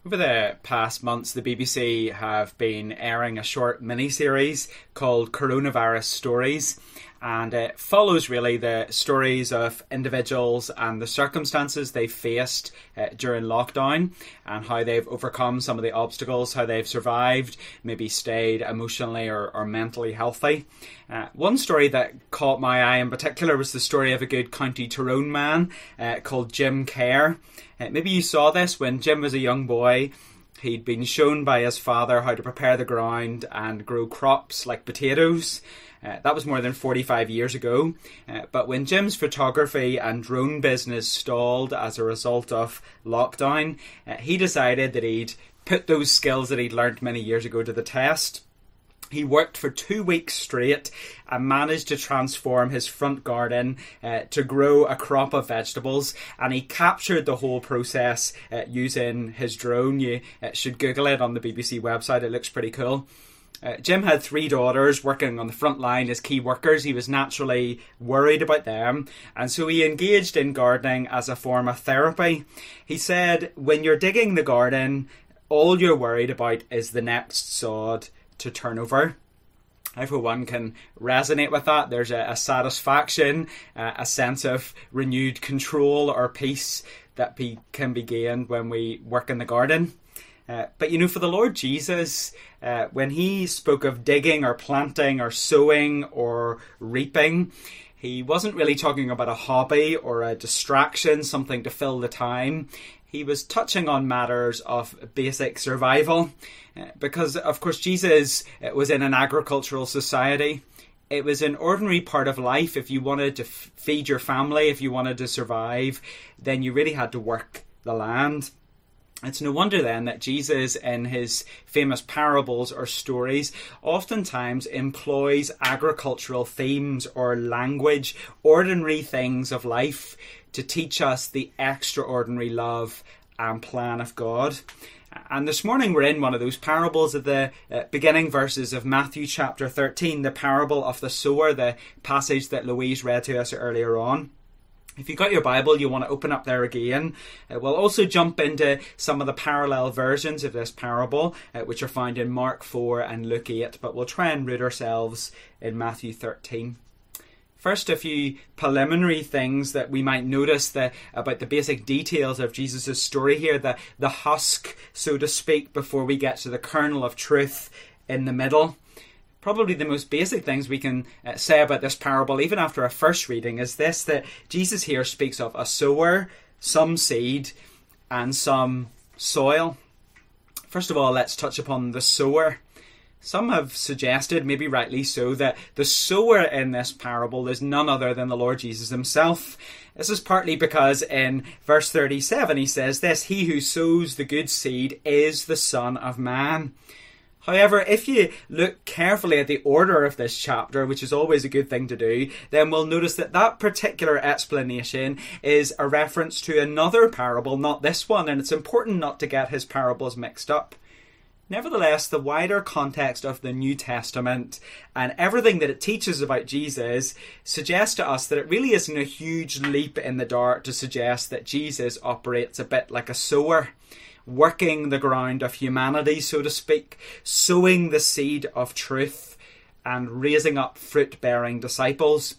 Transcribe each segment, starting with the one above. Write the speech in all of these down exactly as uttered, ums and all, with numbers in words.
Over the past months, the B B C have been airing a short mini-series called Coronavirus Stories, and it follows really the stories of individuals and the circumstances they faced uh, during lockdown and how they've overcome some of the obstacles, how they've survived, maybe stayed emotionally or, or mentally healthy. Uh, one story that caught my eye in particular was the story of a good County Tyrone man uh, called Jim Kerr. Uh, maybe you saw this when Jim was a young boy. He'd been shown by his father how to prepare the ground and grow crops like potatoes. Uh, that was more than forty-five years ago. Uh, but when Jim's photography and drone business stalled as a result of lockdown, uh, he decided that he'd put those skills that he'd learned many years ago to the test. He worked for two weeks straight and managed to transform his front garden uh, to grow a crop of vegetables, and he captured the whole process uh, using his drone. You uh, should Google it on the B B C website, it looks pretty cool. Uh, Jim had three daughters working on the front line as key workers. He was naturally worried about them, and so he engaged in gardening as a form of therapy. He said, when you're digging the garden, all you're worried about is the next sod to turn over. I, for one, can resonate with that. There's a, a satisfaction, uh, a sense of renewed control or peace that be, can be gained when we work in the garden. Uh, but, you know, for the Lord Jesus, uh, when he spoke of digging or planting or sowing or reaping, he wasn't really talking about a hobby or a distraction, something to fill the time. He was touching on matters of basic survival uh, because, of course, Jesus was in an agricultural society. It was an ordinary part of life. If you wanted to f- feed your family, if you wanted to survive, then you really had to work the land. It's no wonder then that Jesus, in his famous parables or stories, oftentimes employs agricultural themes or language, ordinary things of life, to teach us the extraordinary love and plan of God. And this morning we're in one of those parables of the uh, beginning verses of Matthew chapter thirteen, the parable of the sower, the passage that Louise read to us earlier on. If you've got your Bible, you want to open up there again. Uh, we'll also jump into some of the parallel versions of this parable, uh, which are found in Mark four and Luke eight, but we'll try and root ourselves in Matthew thirteen. First, a few preliminary things that we might notice the, about the basic details of Jesus' story here, the, the husk, so to speak, before we get to the kernel of truth in the middle. Probably the most basic things we can uh, say about this parable, even after a first reading, is this, that Jesus here speaks of a sower, some seed, and some soil. First of all, let's touch upon the sower. Some have suggested, maybe rightly so, that the sower in this parable is none other than the Lord Jesus himself. This is partly because in verse thirty-seven he says this, "He who sows the good seed is the Son of Man." However, if you look carefully at the order of this chapter, which is always a good thing to do, then we'll notice that that particular explanation is a reference to another parable, not this one, and it's important not to get his parables mixed up. Nevertheless, the wider context of the New Testament and everything that it teaches about Jesus suggests to us that it really isn't a huge leap in the dark to suggest that Jesus operates a bit like a sower, working the ground of humanity, so to speak, sowing the seed of truth and raising up fruit-bearing disciples.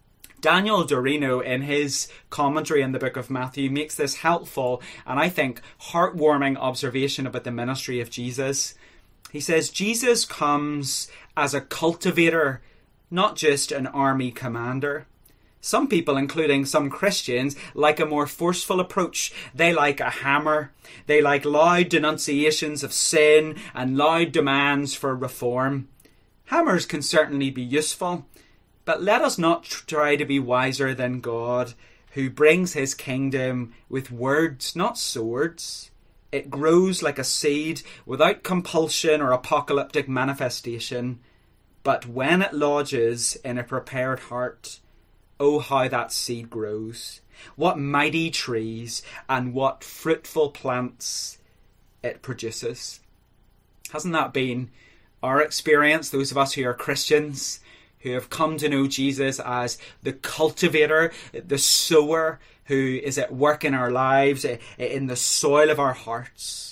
Daniel Dorino, in his commentary in the book of Matthew, makes this helpful and I think heartwarming observation about the ministry of Jesus. He says, Jesus comes as a cultivator, not just an army commander. Some people, including some Christians, like a more forceful approach. They like a hammer. They like loud denunciations of sin and loud demands for reform. Hammers can certainly be useful, but let us not try to be wiser than God, who brings his kingdom with words, not swords. It grows like a seed without compulsion or apocalyptic manifestation. But when it lodges in a prepared heart, oh, how that seed grows. What mighty trees and what fruitful plants it produces. Hasn't that been our experience, those of us who are Christians, who have come to know Jesus as the cultivator, the sower, who is at work in our lives, in the soil of our hearts,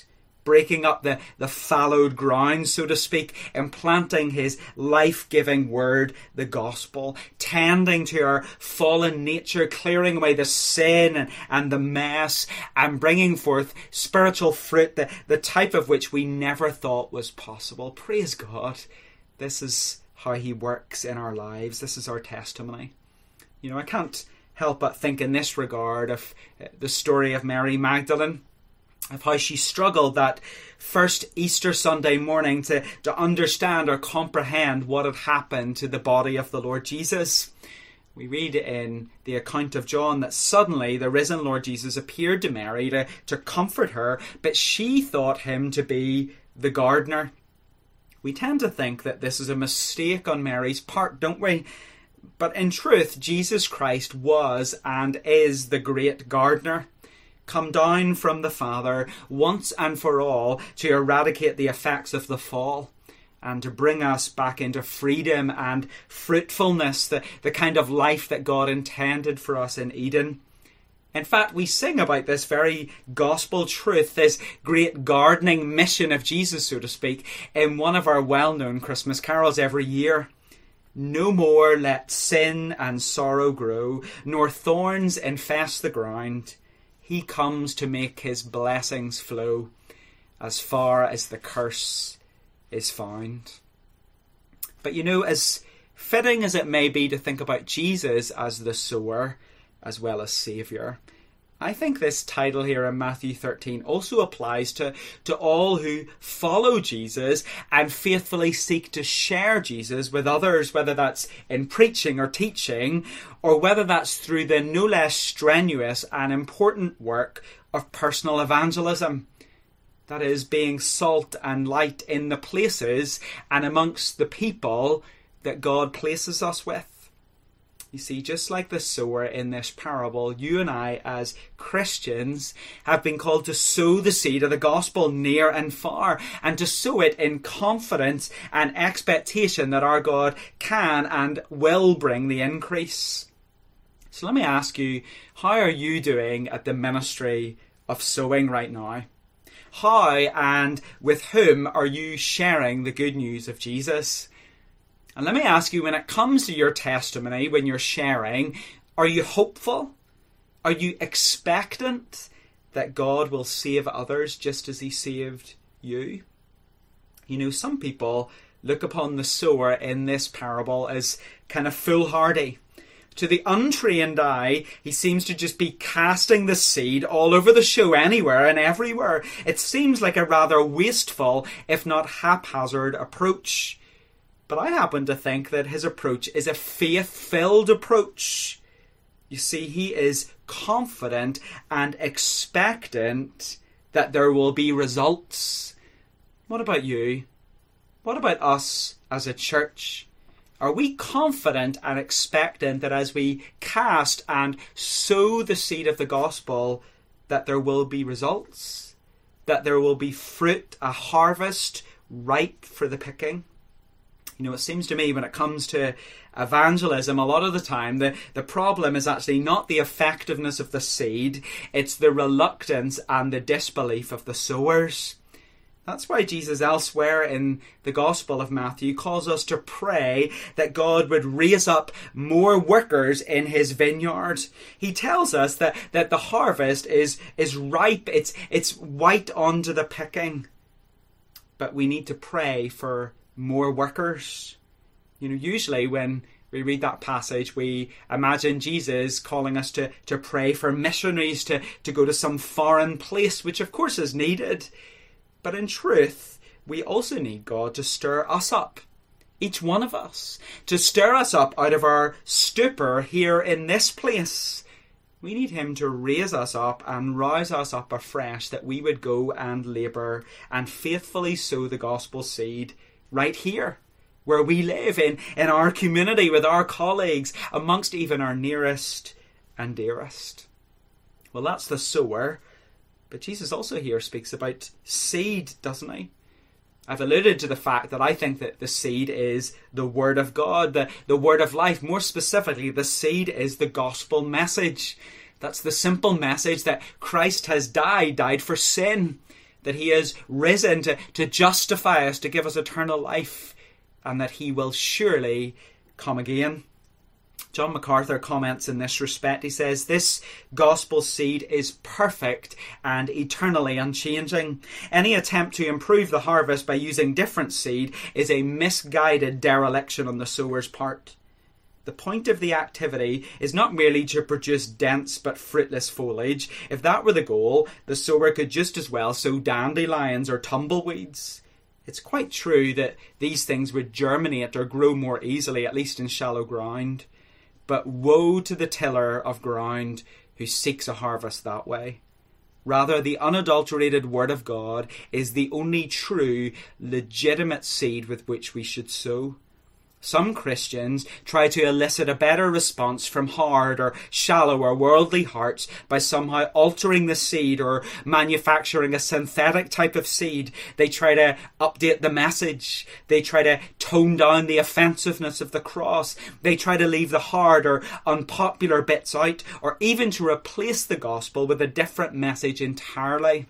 breaking up the, the fallowed ground, so to speak, implanting his life-giving word, the gospel, tending to our fallen nature, clearing away the sin and, and the mess, and bringing forth spiritual fruit, the, the type of which we never thought was possible. Praise God. This is how he works in our lives. This is our testimony. You know, I can't help but think in this regard of the story of Mary Magdalene, of how she struggled that first Easter Sunday morning to, to understand or comprehend what had happened to the body of the Lord Jesus. We read in the account of John that suddenly the risen Lord Jesus appeared to Mary to, to comfort her, but she thought him to be the gardener. We tend to think that this is a mistake on Mary's part, don't we? But in truth, Jesus Christ was and is the great gardener, come down from the Father once and for all to eradicate the effects of the fall and to bring us back into freedom and fruitfulness, the, the kind of life that God intended for us in Eden. In fact, we sing about this very gospel truth, this great gardening mission of Jesus, so to speak, in one of our well-known Christmas carols every year. No more let sin and sorrow grow, nor thorns infest the ground. He comes to make his blessings flow as far as the curse is found. But you know, as fitting as it may be to think about Jesus as the sower as well as Saviour, I think this title here in Matthew thirteen also applies to, to all who follow Jesus and faithfully seek to share Jesus with others, whether that's in preaching or teaching, or whether that's through the no less strenuous and important work of personal evangelism. That is, being salt and light in the places and amongst the people that God places us with. You see, just like the sower in this parable, you and I as Christians have been called to sow the seed of the gospel near and far, and to sow it in confidence and expectation that our God can and will bring the increase. So let me ask you, how are you doing at the ministry of sowing right now? How and with whom are you sharing the good news of Jesus? And let me ask you, when it comes to your testimony, when you're sharing, are you hopeful? Are you expectant that God will save others just as he saved you? You know, some people look upon the sower in this parable as kind of foolhardy. To the untrained eye, he seems to just be casting the seed all over the show anywhere and everywhere. It seems like a rather wasteful, if not haphazard, approach. But I happen to think that his approach is a faith-filled approach. You see, he is confident and expectant that there will be results. What about you? What about us as a church? Are we confident and expectant that as we cast and sow the seed of the gospel, that there will be results? That there will be fruit, a harvest ripe for the picking? You know, it seems to me when it comes to evangelism, a lot of the time, the, the problem is actually not the effectiveness of the seed, it's the reluctance and the disbelief of the sowers. That's why Jesus elsewhere in the Gospel of Matthew calls us to pray that God would raise up more workers in his vineyard. He tells us that, that the harvest is, is ripe, it's, it's white unto the picking. But we need to pray for more workers. You know, usually when we read that passage, we imagine Jesus calling us to, to pray for missionaries to, to go to some foreign place, which of course is needed. But in truth, we also need God to stir us up, each one of us, to stir us up out of our stupor here in this place. We need him to raise us up and rouse us up afresh, that we would go and labour and faithfully sow the gospel seed right here, where we live, in, in our community, with our colleagues, amongst even our nearest and dearest. Well, that's the sower, but Jesus also here speaks about seed, doesn't he? I've alluded to the fact that I think that the seed is the word of God, the, the word of life. More specifically, the seed is the gospel message. That's the simple message that Christ has died, died for sin, that he is risen to, to justify us, to give us eternal life, and that he will surely come again. John MacArthur comments in this respect. He says, "This gospel seed is perfect and eternally unchanging. Any attempt to improve the harvest by using different seed is a misguided dereliction on the sower's part. The point of the activity is not merely to produce dense but fruitless foliage. If that were the goal, the sower could just as well sow dandelions or tumbleweeds. It's quite true that these things would germinate or grow more easily, at least in shallow ground. But woe to the tiller of ground who seeks a harvest that way. Rather, the unadulterated Word of God is the only true, legitimate seed with which we should sow. Some Christians try to elicit a better response from hard or shallow or worldly hearts by somehow altering the seed or manufacturing a synthetic type of seed. They try to update the message. They try to tone down the offensiveness of the cross. They try to leave the hard or unpopular bits out, or even to replace the gospel with a different message entirely.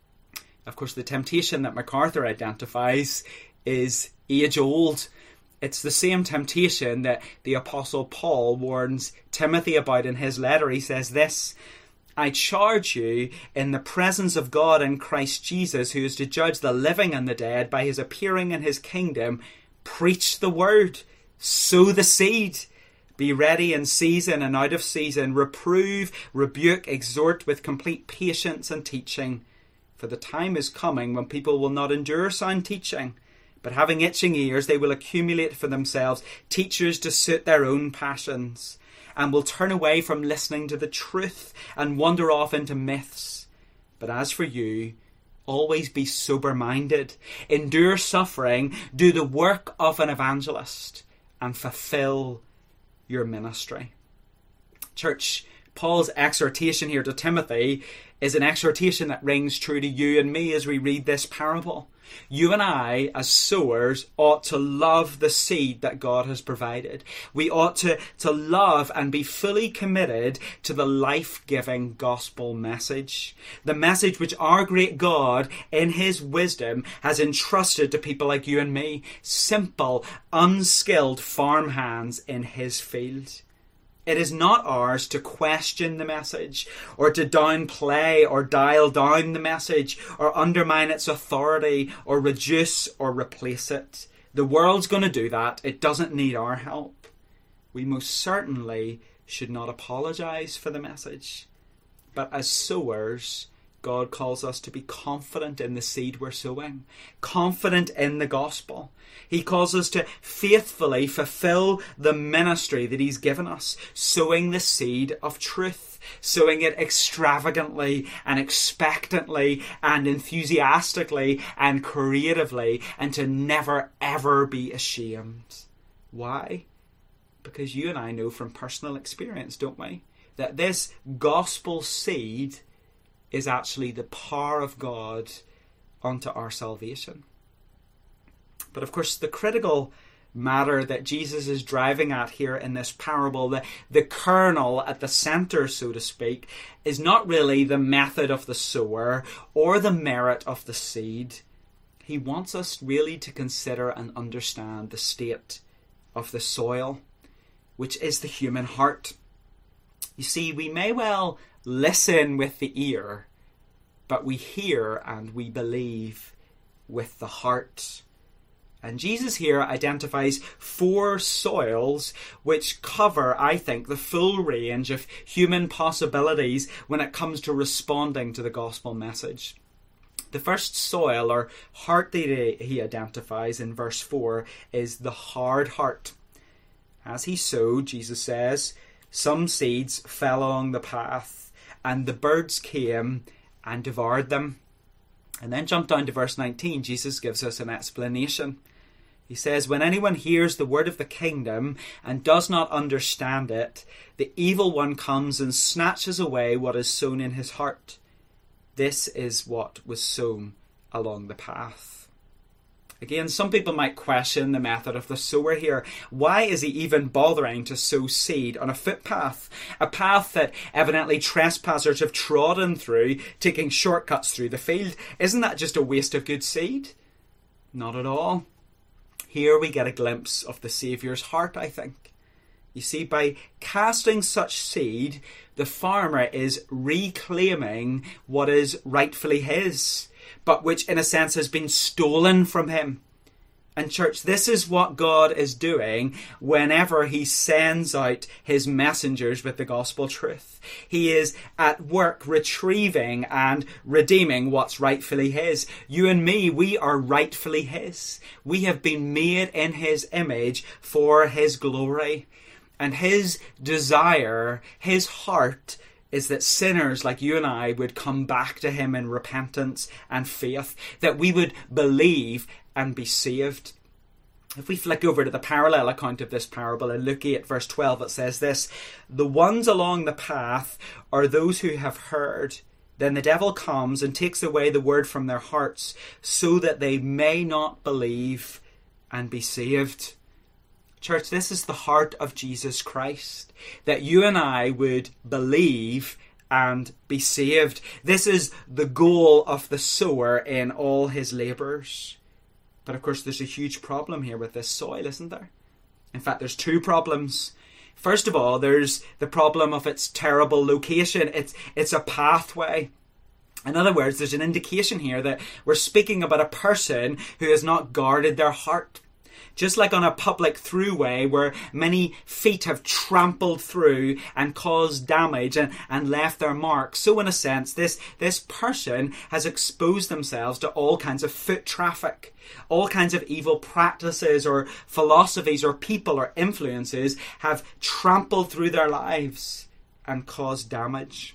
Of course, the temptation that MacArthur identifies is age-old. It's the same temptation that the Apostle Paul warns Timothy about in his letter. He says this, "I charge you in the presence of God and Christ Jesus, who is to judge the living and the dead by his appearing in his kingdom, preach the word, sow the seed. Be ready in season and out of season. Reprove, rebuke, exhort with complete patience and teaching. For the time is coming when people will not endure sound teaching, but having itching ears, they will accumulate for themselves teachers to suit their own passions, and will turn away from listening to the truth and wander off into myths. But as for you, always be sober-minded, endure suffering, do the work of an evangelist, and fulfill your ministry." Church, Paul's exhortation here to Timothy is an exhortation that rings true to you and me as we read this parable. You and I, as sowers, ought to love the seed that God has provided. We ought to, to love and be fully committed to the life-giving gospel message. The message which our great God, in his wisdom, has entrusted to people like you and me. Simple, unskilled farmhands in his field. It is not ours to question the message, or to downplay or dial down the message, or undermine its authority, or reduce or replace it. The world's going to do that. It doesn't need our help. We most certainly should not apologise for the message. But as sowers, God calls us to be confident in the seed we're sowing, confident in the gospel. He calls us to faithfully fulfill the ministry that he's given us, sowing the seed of truth, sowing it extravagantly and expectantly and enthusiastically and creatively, and to never ever be ashamed. Why? Because you and I know from personal experience, don't we, that this gospel seed is actually the power of God unto our salvation. But of course, the critical matter that Jesus is driving at here in this parable, the, the kernel at the centre, so to speak, is not really the method of the sower or the merit of the seed. He wants us really to consider and understand the state of the soil, which is the human heart. You see, we may well listen with the ear, but we hear and we believe with the heart. And Jesus here identifies four soils which cover, I think, the full range of human possibilities when it comes to responding to the gospel message. The first soil or heart that he identifies in verse four is the hard heart. As he sowed, Jesus says, some seeds fell along the path, and the birds came and devoured them. And then jump down to verse nineteen. Jesus gives us an explanation. He says, when anyone hears the word of the kingdom and does not understand it, the evil one comes and snatches away what is sown in his heart. This is what was sown along the path. Again, some people might question the method of the sower here. Why is he even bothering to sow seed on a footpath? A path that evidently trespassers have trodden through, taking shortcuts through the field. Isn't that just a waste of good seed? Not at all. Here we get a glimpse of the Saviour's heart, I think. You see, by casting such seed, the farmer is reclaiming what is rightfully his, but which in a sense has been stolen from him. And church, this is what God is doing whenever he sends out his messengers with the gospel truth. He is at work retrieving and redeeming what's rightfully his. You and me, we are rightfully his. We have been made in his image for his glory. And his desire, his heart, is that sinners like you and I would come back to him in repentance and faith, that we would believe and be saved. If we flick over to the parallel account of this parable in Luke eight verse twelve, it says this: "The ones along the path are those who have heard. Then the devil comes and takes away the word from their hearts, so that they may not believe and be saved." Church, this is the heart of Jesus Christ, that you and I would believe and be saved. This is the goal of the sower in all his labours. But of course, there's a huge problem here with this soil, isn't there? In fact, there's two problems. First of all, there's the problem of its terrible location. It's, it's a pathway. In other words, there's an indication here that we're speaking about a person who has not guarded their heart. Just like on a public throughway where many feet have trampled through and caused damage and, and left their mark, so in a sense, this, this person has exposed themselves to all kinds of foot traffic, all kinds of evil practices or philosophies or people or influences have trampled through their lives and caused damage.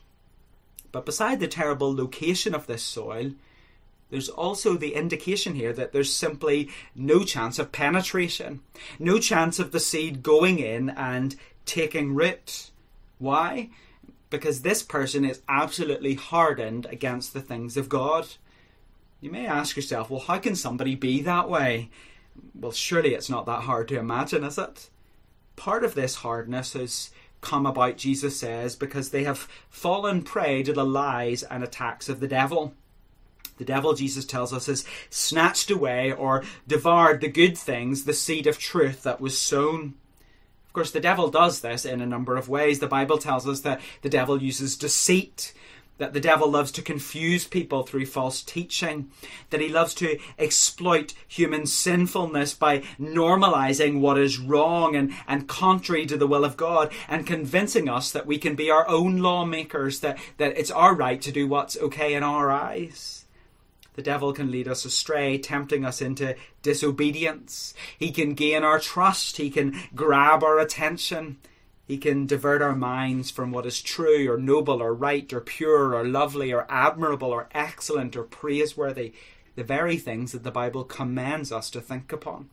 But beside the terrible location of this soil, there's also the indication here that there's simply no chance of penetration, no chance of the seed going in and taking root. Why? Because this person is absolutely hardened against the things of God. You may ask yourself, well, how can somebody be that way? Well, surely it's not that hard to imagine, is it? Part of this hardness has come about, Jesus says, because they have fallen prey to the lies and attacks of the devil. The devil, Jesus tells us, has snatched away or devoured the good things, the seed of truth that was sown. Of course, the devil does this in a number of ways. The Bible tells us that the devil uses deceit, that the devil loves to confuse people through false teaching, that he loves to exploit human sinfulness by normalizing what is wrong and, and contrary to the will of God, and convincing us that we can be our own lawmakers, that, that it's our right to do what's okay in our eyes. The devil can lead us astray, tempting us into disobedience. He can gain our trust. He can grab our attention. He can divert our minds from what is true or noble or right or pure or lovely or admirable or excellent or praiseworthy, the very things that the Bible commands us to think upon.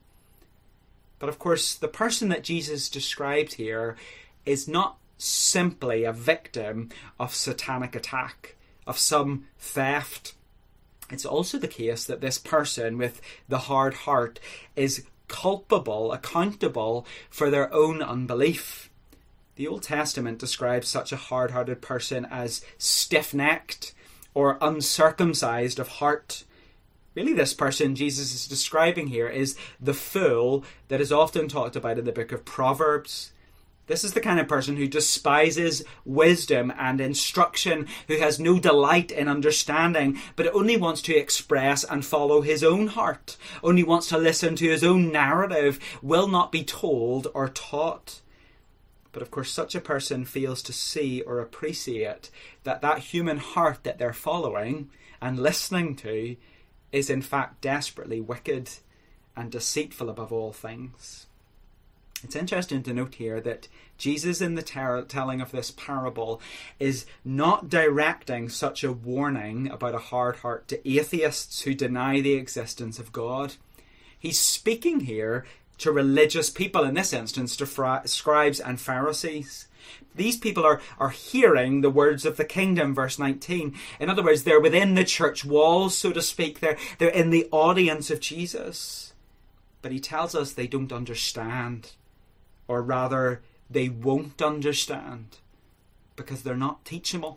But of course, the person that Jesus described here is not simply a victim of satanic attack, of some theft. It's also the case that this person with the hard heart is culpable, accountable for their own unbelief. The Old Testament describes such a hard-hearted person as stiff-necked or uncircumcised of heart. Really, this person Jesus is describing here is the fool that is often talked about in the book of Proverbs. This is the kind of person who despises wisdom and instruction, who has no delight in understanding, but only wants to express and follow his own heart, only wants to listen to his own narrative, will not be told or taught. But of course, such a person fails to see or appreciate that that human heart that they're following and listening to is in fact desperately wicked and deceitful above all things. It's interesting to note here that Jesus in the ter- telling of this parable is not directing such a warning about a hard heart to atheists who deny the existence of God. He's speaking here to religious people, in this instance to fri- scribes and Pharisees. These people are, are hearing the words of the kingdom, verse nineteen. In other words, they're within the church walls, so to speak. They're, they're in the audience of Jesus. But he tells us they don't understand, or rather, they won't understand, because they're not teachable.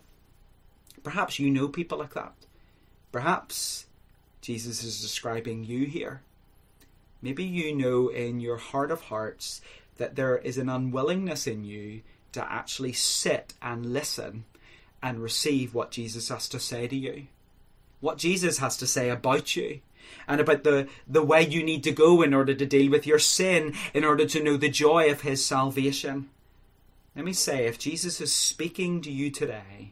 Perhaps you know people like that. Perhaps Jesus is describing you here. Maybe you know in your heart of hearts that there is an unwillingness in you to actually sit and listen and receive what Jesus has to say to you. What Jesus has to say about you. And about the, the way you need to go in order to deal with your sin, in order to know the joy of his salvation. Let me say, if Jesus is speaking to you today,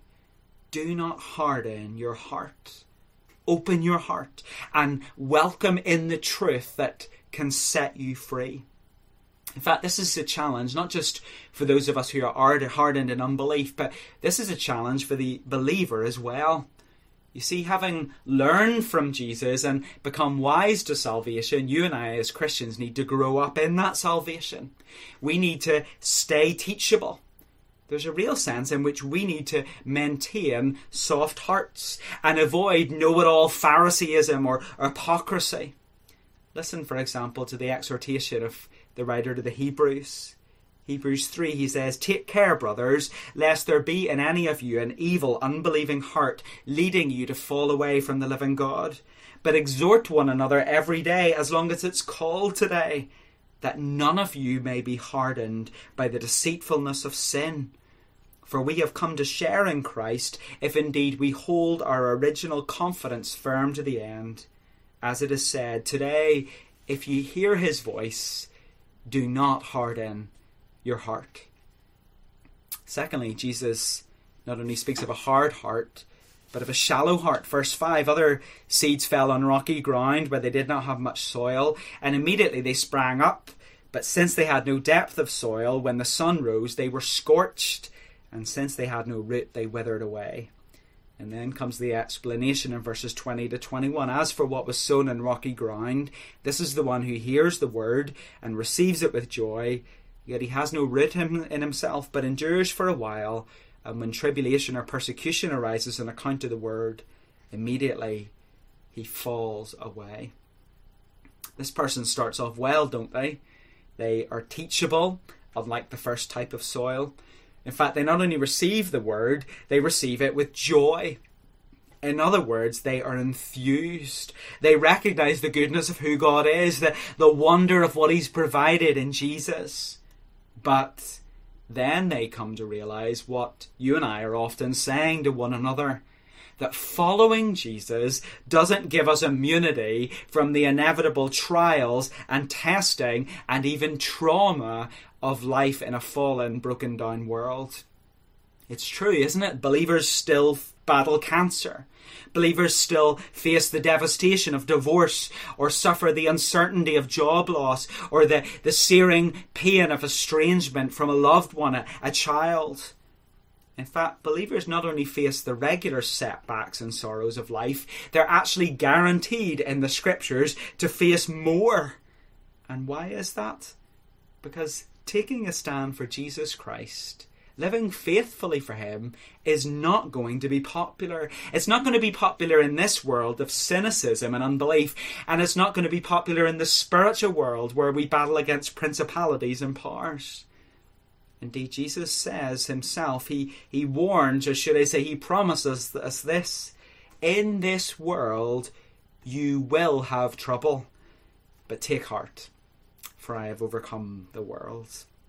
do not harden your heart. Open your heart and welcome in the truth that can set you free. In fact, this is a challenge, not just for those of us who are hardened in unbelief, but this is a challenge for the believer as well. You see, having learned from Jesus and become wise to salvation, you and I as Christians need to grow up in that salvation. We need to stay teachable. There's a real sense in which we need to maintain soft hearts and avoid know-it-all Phariseeism or hypocrisy. Listen, for example, to the exhortation of the writer to the Hebrews. Hebrews three, he says, "Take care, brothers, lest there be in any of you an evil, unbelieving heart, leading you to fall away from the living God. But exhort one another every day, as long as it's called today, that none of you may be hardened by the deceitfulness of sin. For we have come to share in Christ, if indeed we hold our original confidence firm to the end. As it is said, today, if you hear his voice, do not harden your heart." Secondly, Jesus not only speaks of a hard heart, but of a shallow heart. Verse five, other seeds fell on rocky ground where they did not have much soil, and immediately they sprang up. But since they had no depth of soil, when the sun rose, they were scorched, and since they had no root, they withered away. And then comes the explanation in verses twenty to twenty-one. As for what was sown in rocky ground, this is the one who hears the word and receives it with joy, yet he has no root in himself, but endures for a while. And when tribulation or persecution arises on account of the word, immediately he falls away. This person starts off well, don't they? They are teachable, unlike the first type of soil. In fact, they not only receive the word, they receive it with joy. In other words, they are enthused. They recognize the goodness of who God is, the, the wonder of what he's provided in Jesus. But then they come to realize what you and I are often saying to one another, that following Jesus doesn't give us immunity from the inevitable trials and testing and even trauma of life in a fallen, broken down world. It's true, isn't it? Believers still battle cancer. Believers still face the devastation of divorce, or suffer the uncertainty of job loss, or the, the searing pain of estrangement from a loved one, a, a child. In fact, believers not only face the regular setbacks and sorrows of life, they're actually guaranteed in the scriptures to face more. And why is that? Because taking a stand for Jesus Christ, living faithfully for him, is not going to be popular. It's not going to be popular in this world of cynicism and unbelief, and it's not going to be popular in the spiritual world where we battle against principalities and powers. Indeed, Jesus says himself, he, he warns, or should I say, he promises us this: in this world you will have trouble, but take heart, for I have overcome the world.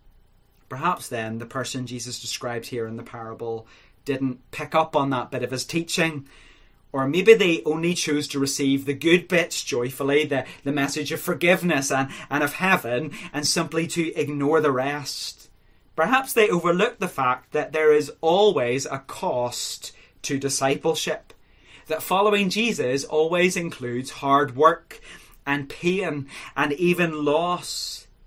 Perhaps then the person Jesus describes here in the parable didn't pick up on that bit of his teaching, or maybe they only chose to receive the good bits joyfully, the, the message of forgiveness and, and of heaven, and simply to ignore the rest. Perhaps they overlooked the fact that there is always a cost to discipleship, that following Jesus always includes hard work and pain and even loss.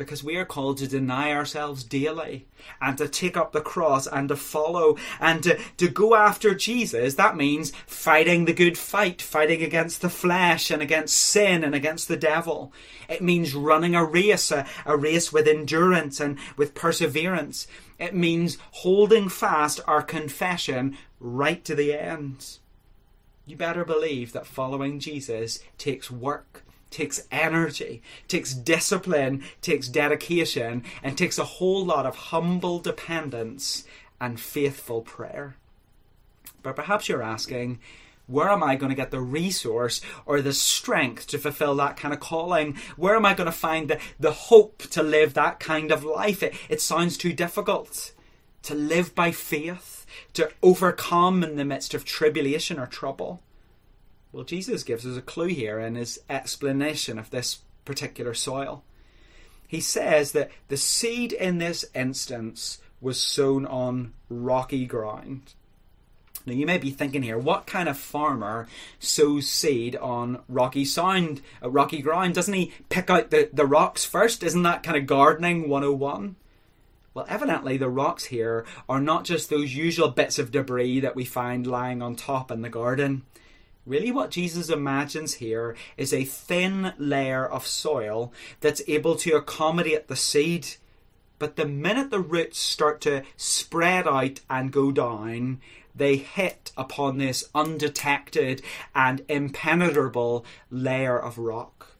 Because we are called to deny ourselves daily and to take up the cross and to follow and to, to go after Jesus. That means fighting the good fight, fighting against the flesh and against sin and against the devil. It means running a race, a, a race with endurance and with perseverance. It means holding fast our confession right to the end. You better believe that following Jesus takes work, takes energy, takes discipline, takes dedication, and takes a whole lot of humble dependence and faithful prayer. But perhaps you're asking, where am I going to get the resource or the strength to fulfill that kind of calling? Where am I going to find the, the hope to live that kind of life? It, it sounds too difficult to live by faith, to overcome in the midst of tribulation or trouble. Well, Jesus gives us a clue here in his explanation of this particular soil. He says that the seed in this instance was sown on rocky ground. Now, you may be thinking here, what kind of farmer sows seed on rocky sound, uh, rocky ground? Doesn't he pick out the, the rocks first? Isn't that kind of gardening one oh one? Well, evidently the rocks here are not just those usual bits of debris that we find lying on top in the garden. Really, what Jesus imagines here is a thin layer of soil that's able to accommodate the seed. But the minute the roots start to spread out and go down, they hit upon this undetected and impenetrable layer of rock.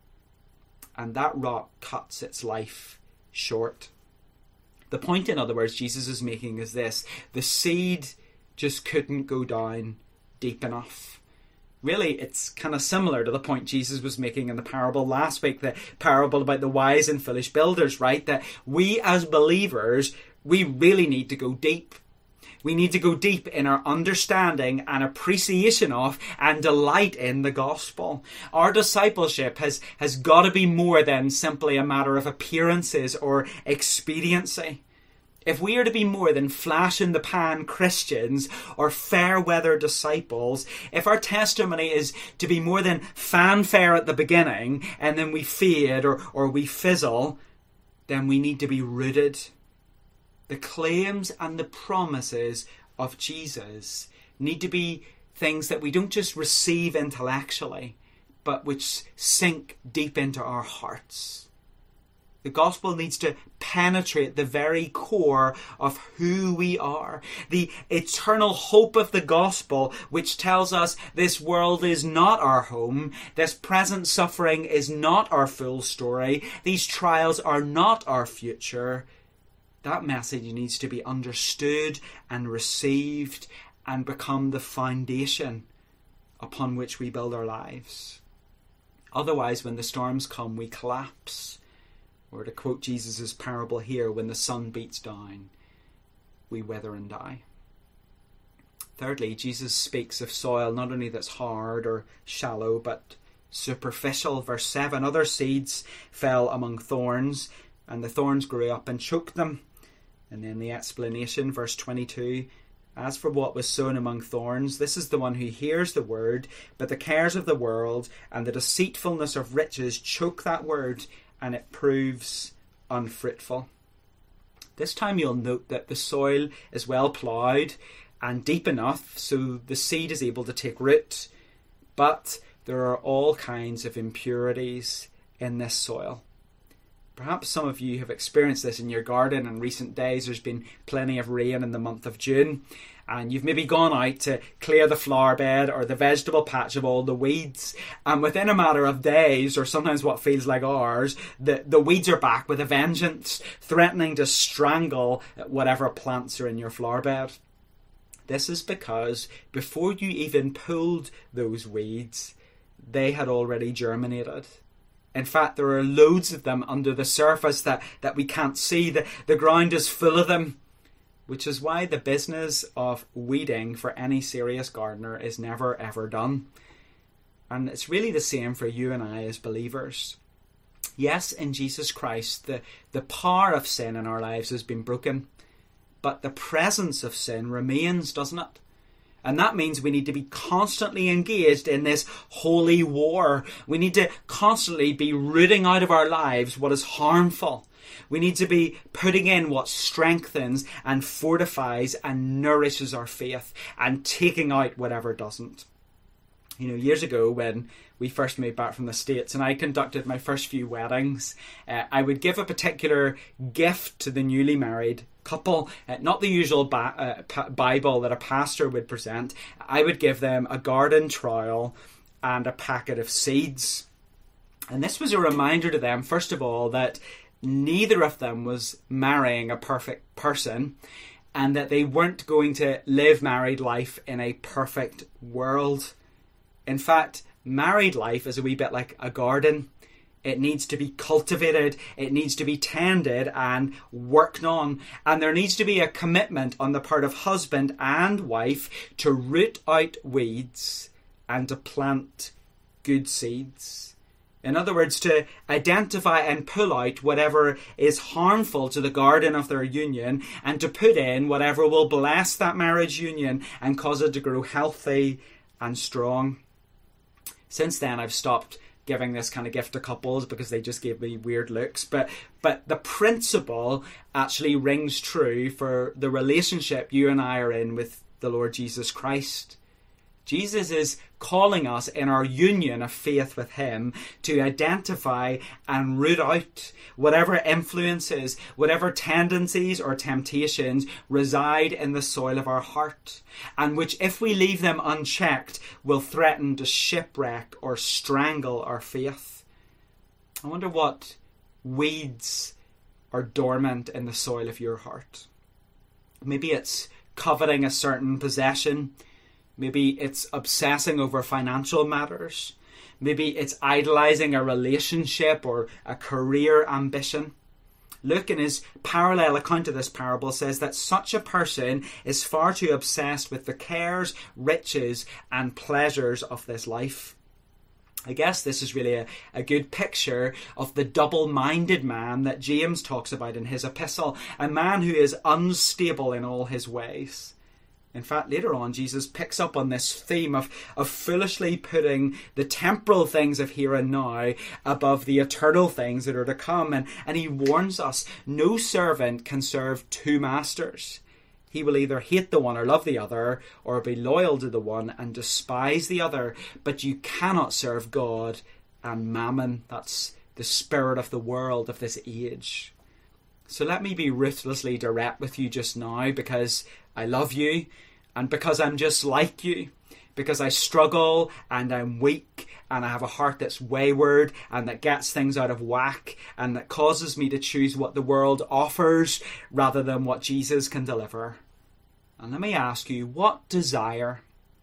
And that rock cuts its life short. The point, in other words, Jesus is making is this: the seed just couldn't go down deep enough. Really, it's kind of similar to the point Jesus was making in the parable last week, the parable about the wise and foolish builders, right? That we as believers, we really need to go deep. We need to go deep in our understanding and appreciation of and delight in the gospel. Our discipleship has, has got to be more than simply a matter of appearances or expediency. If we are to be more than flash-in-the-pan Christians or fair-weather disciples, if our testimony is to be more than fanfare at the beginning and then we fade or, or we fizzle, then we need to be rooted. The claims and the promises of Jesus need to be things that we don't just receive intellectually, but which sink deep into our hearts. The gospel needs to penetrate the very core of who we are. The eternal hope of the gospel, which tells us this world is not our home, this present suffering is not our full story, these trials are not our future. That message needs to be understood and received and become the foundation upon which we build our lives. Otherwise, when the storms come, we collapse. Or to quote Jesus' parable here, when the sun beats down, we wither and die. Thirdly, Jesus speaks of soil not only that's hard or shallow, but superficial. Verse seven, other seeds fell among thorns, and the thorns grew up and choked them. And then the explanation, verse twenty-two, as for what was sown among thorns, this is the one who hears the word, but the cares of the world and the deceitfulness of riches choke that word, and it proves unfruitful. This time you'll note that the soil is well ploughed and deep enough so the seed is able to take root, but there are all kinds of impurities in this soil. Perhaps some of you have experienced this in your garden in recent days. There's been plenty of rain in the month of June, and you've maybe gone out to clear the flower bed or the vegetable patch of all the weeds, and within a matter of days, or sometimes what feels like hours, the, the weeds are back with a vengeance, threatening to strangle whatever plants are in your flower bed. This is because before you even pulled those weeds, they had already germinated. In fact, there are loads of them under the surface that, that we can't see. The, the ground is full of them, which is why the business of weeding for any serious gardener is never ever done. And it's really the same for you and I as believers. Yes, in Jesus Christ, the, the power of sin in our lives has been broken, but the presence of sin remains, doesn't it? And that means we need to be constantly engaged in this holy war. We need to constantly be rooting out of our lives what is harmful. We need to be putting in what strengthens and fortifies and nourishes our faith, and taking out whatever doesn't. You know, years ago when we first moved back from the States and I conducted my first few weddings, uh, I would give a particular gift to the newly married couple, uh, not the usual ba- uh, pa- Bible that a pastor would present. I would give them a garden trowel and a packet of seeds. And this was a reminder to them, first of all, that neither of them was marrying a perfect person, and that they weren't going to live married life in a perfect world. In fact, married life is a wee bit like a garden. It needs to be cultivated, it needs to be tended and worked on. And there needs to be a commitment on the part of husband and wife to root out weeds and to plant good seeds. In other words, to identify and pull out whatever is harmful to the garden of their union, and to put in whatever will bless that marriage union and cause it to grow healthy and strong. Since then, I've stopped giving this kind of gift to couples because they just gave me weird looks. But but the principle actually rings true for the relationship you and I are in with the Lord Jesus Christ. Jesus is calling us in our union of faith with him to identify and root out whatever influences, whatever tendencies or temptations reside in the soil of our heart, and which, if we leave them unchecked, will threaten to shipwreck or strangle our faith. I wonder what weeds are dormant in the soil of your heart. Maybe it's coveting a certain possession. Maybe it's obsessing over financial matters. Maybe it's idolizing a relationship or a career ambition. Luke, in his parallel account of this parable, says that such a person is far too obsessed with the cares, riches, and pleasures of this life. I guess this is really a, a good picture of the double-minded man that James talks about in his epistle, a man who is unstable in all his ways. In fact, later on, Jesus picks up on this theme of, of foolishly putting the temporal things of here and now above the eternal things that are to come. And, and he warns us, no servant can serve two masters. He will either hate the one or love the other, or be loyal to the one and despise the other. But you cannot serve God and mammon. That's the spirit of the world of this age. So let me be ruthlessly direct with you just now, because I love you, and because I'm just like you, because I struggle and I'm weak and I have a heart that's wayward and that gets things out of whack and that causes me to choose what the world offers rather than what Jesus can deliver. And let me ask you, what desire,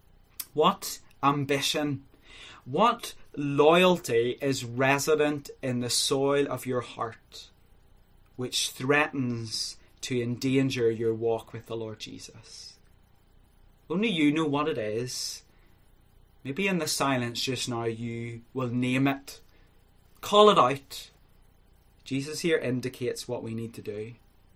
what ambition, what loyalty is resident in the soil of your heart, which threatens to endanger your walk with the Lord Jesus? Only you know what it is. Maybe in the silence just now you will name it. Call it out. Jesus here indicates what we need to do.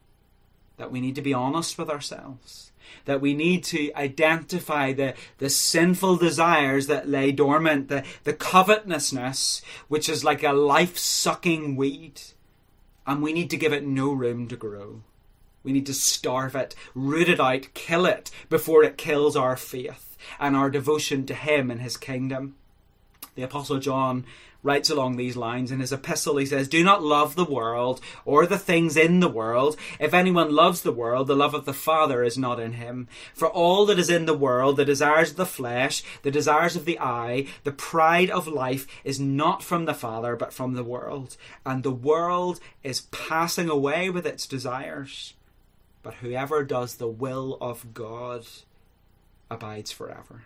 That we need to be honest with ourselves. That we need to identify the, the sinful desires that lay dormant, the, the covetousness, which is like a life-sucking weed. And we need to give it no room to grow. We need to starve it, root it out, kill it before it kills our faith and our devotion to him and his kingdom. The Apostle John writes along these lines in his epistle. He says, "Do not love the world or the things in the world. If anyone loves the world, the love of the Father is not in him. For all that is in the world, the desires of the flesh, the desires of the eye, the pride of life, is not from the Father, but from the world. And the world is passing away with its desires. But whoever does the will of God abides forever."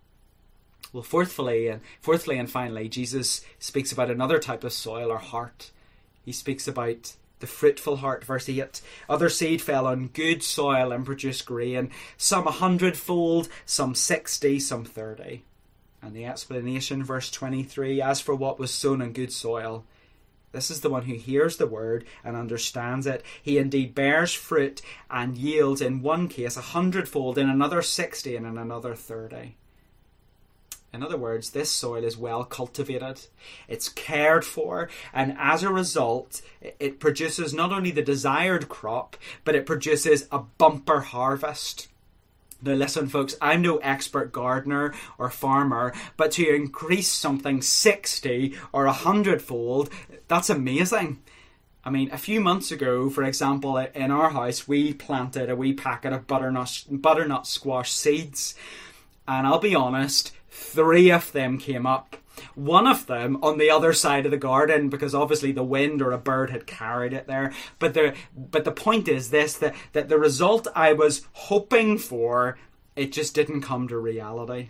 Well, fourthly and fourthly and finally, Jesus speaks about another type of soil, our heart. He speaks about the fruitful heart, verse eight. "Other seed fell on good soil and produced grain, some a hundredfold, some sixty, some thirty." And the explanation, verse twenty-three, "As for what was sown on good soil, This is the one who hears the word and understands it. He indeed bears fruit and yields in one case a hundredfold, in another sixty, and in another thirty. In other words, this soil is well cultivated, it's cared for, and as a result, it produces not only the desired crop, but it produces a bumper harvest. Now listen, folks, I'm no expert gardener or farmer, but to increase something sixty or a hundredfold, that's amazing. I mean, a few months ago, for example, in our house, we planted a wee packet of butternut, butternut squash seeds. And I'll be honest, three of them came up. One of them on the other side of the garden, because obviously the wind or a bird had carried it there. But the but the point is this, that, that the result I was hoping for, it just didn't come to reality.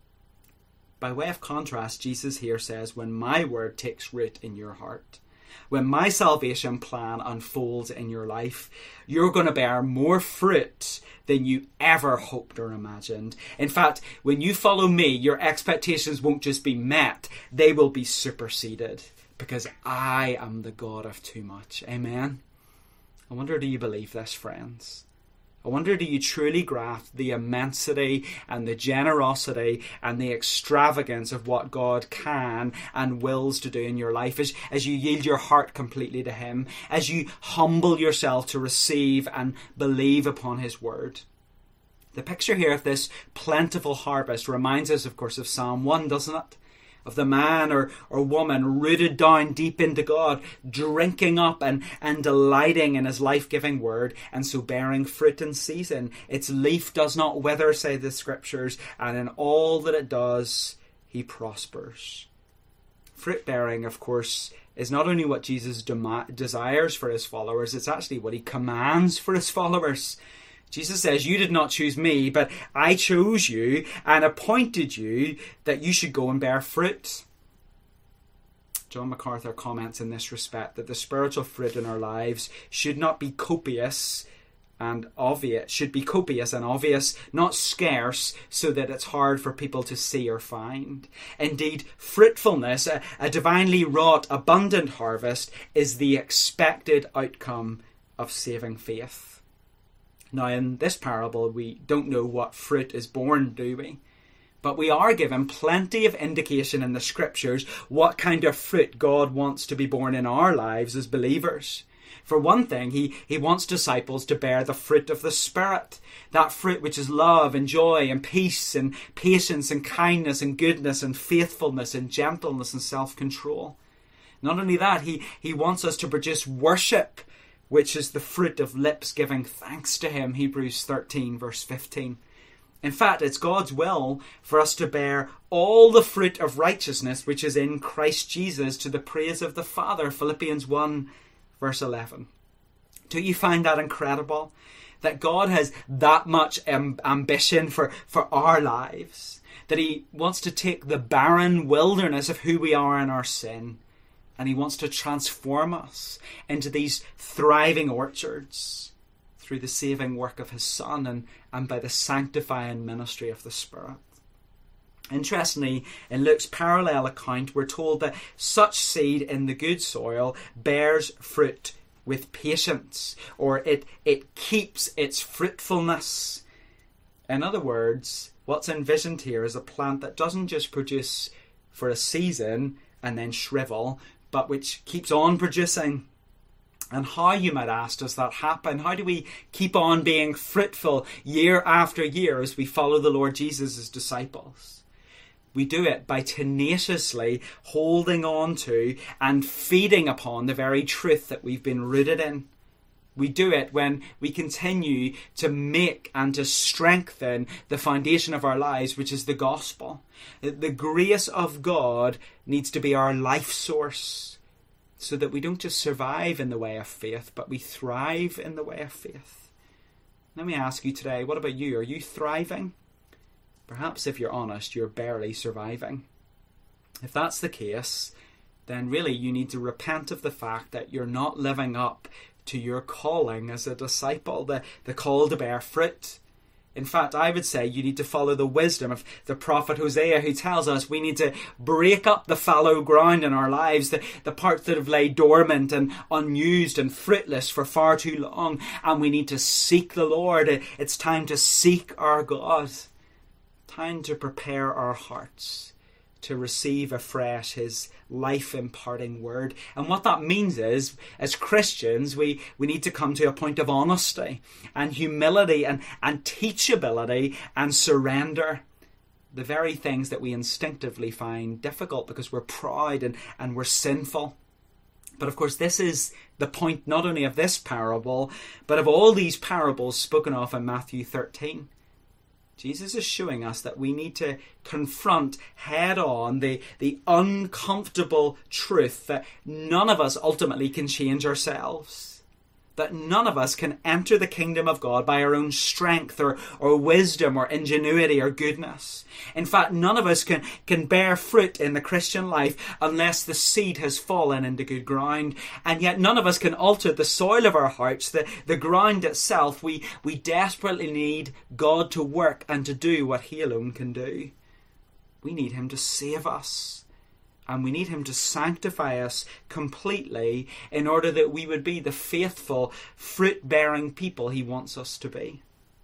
By way of contrast, Jesus here says, when my word takes root in your heart, when my salvation plan unfolds in your life, you're going to bear more fruit than you ever hoped or imagined. In fact, when you follow me, your expectations won't just be met, they will be superseded, because I am the God of too much. Amen? I wonder, do you believe this, friends? I wonder, do you truly grasp the immensity and the generosity and the extravagance of what God can and wills to do in your life as, as you yield your heart completely to Him, as you humble yourself to receive and believe upon His word? The picture here of this plentiful harvest reminds us, of course, of Psalm one, doesn't it? Of the man or, or woman rooted down deep into God, drinking up and, and delighting in His life-giving word, and so bearing fruit in season. Its leaf does not wither, say the scriptures, and in all that it does, he prospers. Fruit bearing, of course, is not only what Jesus dem- desires for His followers, it's actually what He commands for His followers. Jesus says, you did not choose me, but I chose you and appointed you that you should go and bear fruit. John MacArthur comments in this respect that the spiritual fruit in our lives should not be copious and obvious, should be copious and obvious, not scarce, so that it's hard for people to see or find. Indeed, fruitfulness, a, a divinely wrought, abundant harvest, is the expected outcome of saving faith. Now, in this parable, we don't know what fruit is born, do we? But we are given plenty of indication in the scriptures what kind of fruit God wants to be born in our lives as believers. For one thing, he, he wants disciples to bear the fruit of the Spirit. That fruit which is love and joy and peace and patience and kindness and goodness and faithfulness and gentleness and self-control. Not only that, he, he wants us to produce worship, which is the fruit of lips giving thanks to Him, Hebrews thirteen verse fifteen. In fact, it's God's will for us to bear all the fruit of righteousness which is in Christ Jesus to the praise of the Father, Philippians one verse eleven. Do you find that incredible? That God has that much um, ambition for, for our lives, that He wants to take the barren wilderness of who we are in our sin, and He wants to transform us into these thriving orchards through the saving work of His Son and, and by the sanctifying ministry of the Spirit. Interestingly, in Luke's parallel account, we're told that such seed in the good soil bears fruit with patience, or it, it keeps its fruitfulness. In other words, what's envisioned here is a plant that doesn't just produce for a season and then shrivel, but which keeps on producing. And how, you might ask, does that happen? How do we keep on being fruitful year after year as we follow the Lord Jesus as disciples? We do it by tenaciously holding on to and feeding upon the very truth that we've been rooted in. We do it when we continue to make and to strengthen the foundation of our lives, which is the gospel. The grace of God needs to be our life source, so that we don't just survive in the way of faith, but we thrive in the way of faith. Let me ask you today, what about you? Are you thriving? Perhaps, if you're honest, you're barely surviving. If that's the case, then really you need to repent of the fact that you're not living up to your calling as a disciple, the, the call to bear fruit. In fact, I would say you need to follow the wisdom of the prophet Hosea, who tells us we need to break up the fallow ground in our lives, the, the parts that have laid dormant and unused and fruitless for far too long, and we need to seek the Lord. It's time to seek our God. Time to prepare our hearts to receive afresh his life-imparting word. And what that means is, as Christians, we, we need to come to a point of honesty and humility and, and teachability and surrender. The very things that we instinctively find difficult because we're proud and, and we're sinful. But of course, this is the point not only of this parable, but of all these parables spoken of in Matthew thirteen. Jesus is showing us that we need to confront head on the, the uncomfortable truth that none of us ultimately can change ourselves. That none of us can enter the kingdom of God by our own strength or, or wisdom or ingenuity or goodness. In fact, none of us can, can bear fruit in the Christian life unless the seed has fallen into good ground. And yet none of us can alter the soil of our hearts, the, the ground itself. We, we desperately need God to work and to do what he alone can do. We need him to save us. And we need him to sanctify us completely in order that we would be the faithful, fruit-bearing people he wants us to be.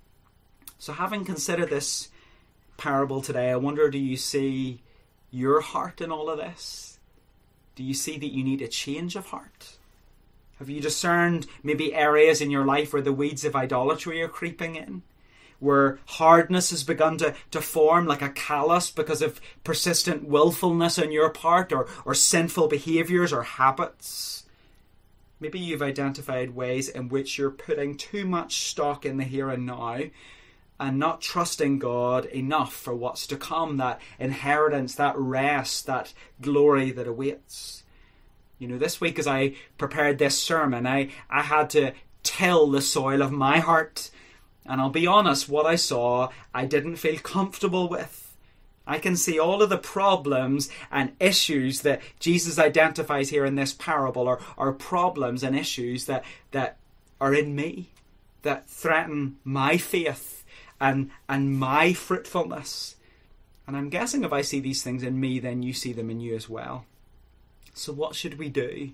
So having considered this parable today, I wonder, do you see your heart in all of this? Do you see that you need a change of heart? Have you discerned maybe areas in your life where the weeds of idolatry are creeping in? Where hardness has begun to, to form like a callus because of persistent willfulness on your part, or, or sinful behaviours or habits. Maybe you've identified ways in which you're putting too much stock in the here and now and not trusting God enough for what's to come, that inheritance, that rest, that glory that awaits. You know, this week as I prepared this sermon, I, I had to till the soil of my heart. And I'll be honest, what I saw, I didn't feel comfortable with. I can see all of the problems and issues that Jesus identifies here in this parable are, are problems and issues that, that are in me, that threaten my faith and, and my fruitfulness. And I'm guessing if I see these things in me, then you see them in you as well. So what should we do?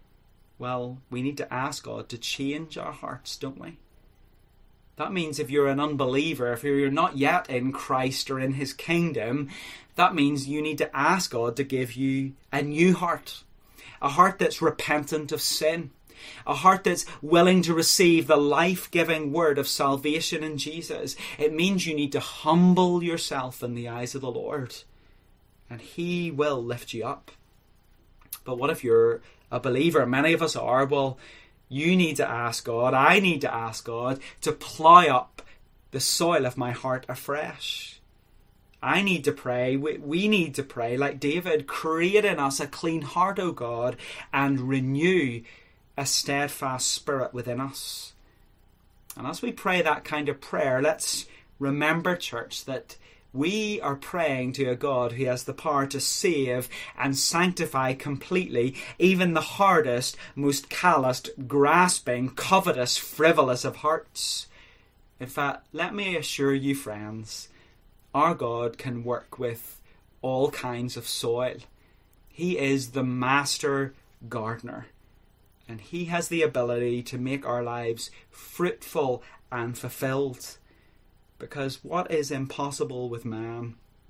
Well, we need to ask God to change our hearts, don't we? That means if you're an unbeliever, if you're not yet in Christ or in his kingdom, that means you need to ask God to give you a new heart. A heart that's repentant of sin. A heart that's willing to receive the life-giving word of salvation in Jesus. It means you need to humble yourself in the eyes of the Lord. And he will lift you up. But what if you're a believer? Many of us are. Well, you need to ask God, I need to ask God to plough up the soil of my heart afresh. I need to pray, we, we need to pray like David, create in us a clean heart, O God, and renew a steadfast spirit within us. And as we pray that kind of prayer, let's remember, church, that we are praying to a God who has the power to save and sanctify completely even the hardest, most calloused, grasping, covetous, frivolous of hearts. In fact, let me assure you, friends, our God can work with all kinds of soil. He is the master gardener, and he has the ability to make our lives fruitful and fulfilled. Because what is impossible with man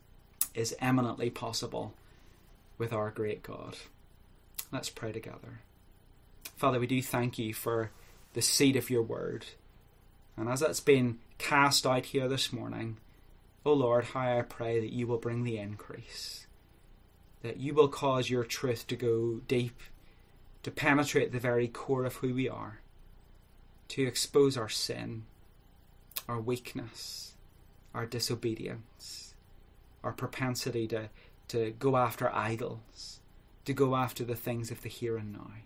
is eminently possible with our great God. Let's pray together. Father, we do thank you for the seed of your word. And as it's been cast out here this morning, O Lord, how I pray that you will bring the increase. That you will cause your truth to go deep, to penetrate the very core of who we are, to expose our sin, our weakness, our disobedience, our propensity to, to go after idols, to go after the things of the here and now.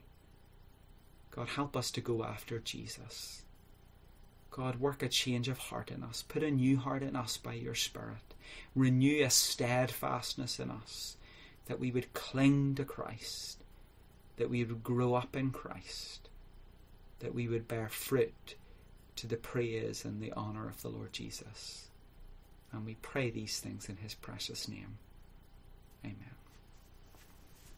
God, help us to go after Jesus. God, work a change of heart in us. Put a new heart in us by your Spirit. Renew a steadfastness in us, that we would cling to Christ, that we would grow up in Christ, that we would bear fruit to the praise and the honour of the Lord Jesus. And we pray these things in his precious name. Amen.